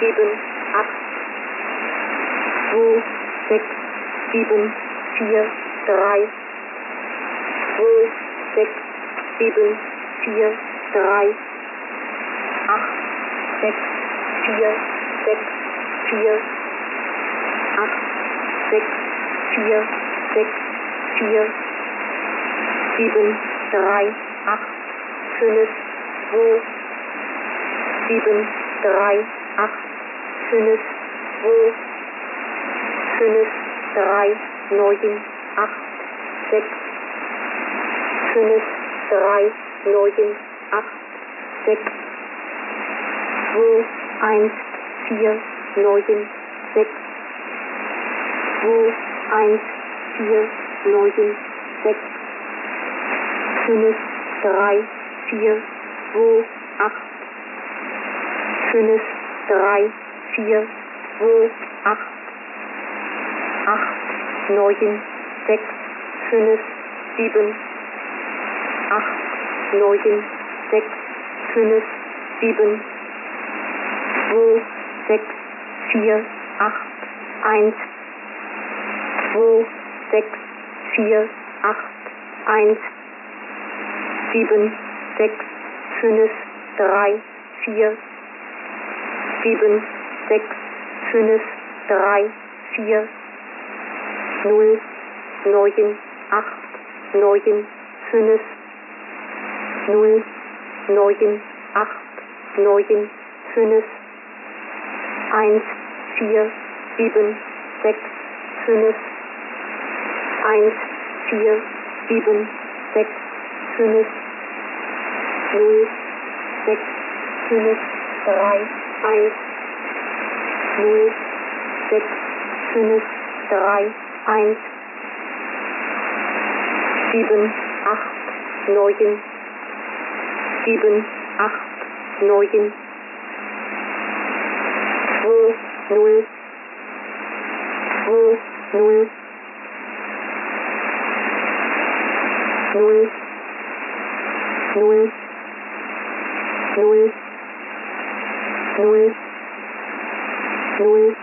7, 8, 2, 6, 7, 4, 3, 2, 6, 7, 4, 3, 8, 6, 4, 6, 4, 8, 6, 4, 6, 4, 7, 3, 8, 5, 2, 7, 3, 8, 5, 2, 5, 3, 9, 8, 6, 5, 3, 9, 8, 6, 2, 1, 4, 9, 6, 2, 1, 4, 9, 6, 5, 3, 4, 2, 8, 5, 3, 4, 2, 8, 8, 9, 6, 5, 7, 8, 9, 6, 5, 7, 2, 6, 4, 8, 1, 2, 6, 4, 8, 1, 7, 6, 5, 3, 4, 7, 6, 5, 3, 4, 0, 9, 8, 9, 5, 0, 9, 8, 9, 5, 1, 4, 7, 6, 5, 1, 4, 7, 6, 5, 0, 6, 5, 3, 1, 0, 6, 5, 3, 1, 7, 8, 9, 7, 8, 9, 2, 0, 2, 0, 0, 0, 0, 0, 0,